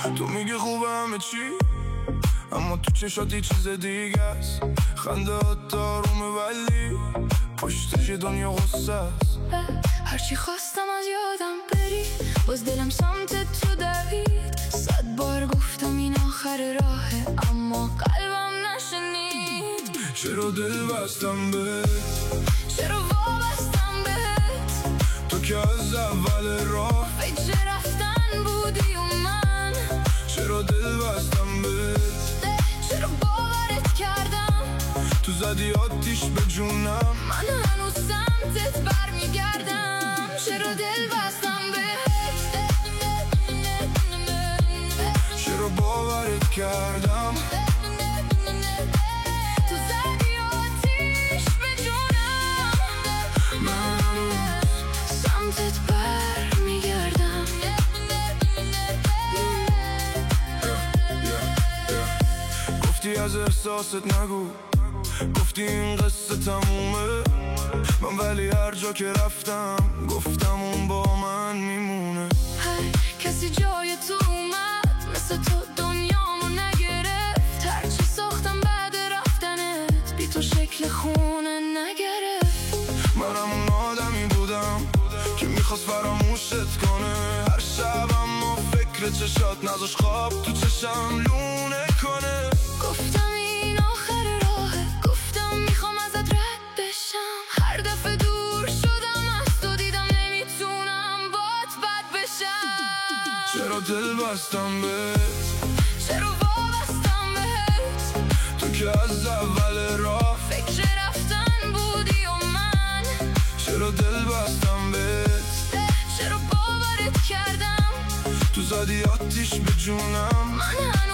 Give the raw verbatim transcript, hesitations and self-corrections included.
تو میگی خوبه همه چی، اما تو چشاتی چیز دیگه است. خنده هات آرومه ولی پشتش دنیا غصه است. هرچی خواستم از یادم بری، باز دلم سمت تو دوید. صد بار گفتم این آخر راهه، اما قلبم نشنید. چرا دل بستم بهت، چرا وابستم بهت، تو که از اول راه فکر رفتن بودی و من. چرا دل بستم بهت، چرا باورت کردم، تو زدی آتیش به جونم. من هنوز سمتت برمیگردم. چرا دل بستم بهت، چرا باورت کردم، تو زدی آتیش به جونم. من هنوز سمتت برمیگردم. گفتی از احساست نگو، گفتی این قصه تمومه. من ولی هر جا که رفتم گفتم اون با من میمونه. هر کسی جای تو اومد، مثل تو دنیامو نگرفت. هرچی ساختم بعد رفتنت، بی تو شکل خونه نگرفت. منم اون آدمی بودم که میخواست فراموشت کنه. هر شب اما فکر چشات نذاش خواب تو چشم لونه کنه. گفتم این آخر راهه، گفتم میخوام ازت رد بشم. هر دفعه دور شدم از تو دیدم نمیتونم بات بد بشم. چرا دل بستم بهت، چرا وابستم بهت، تو که از اول راه فکر رفتن بودی و من. چرا دل بستم بهت، چرا باورت کردم، تو زدی آتیش به جونم. من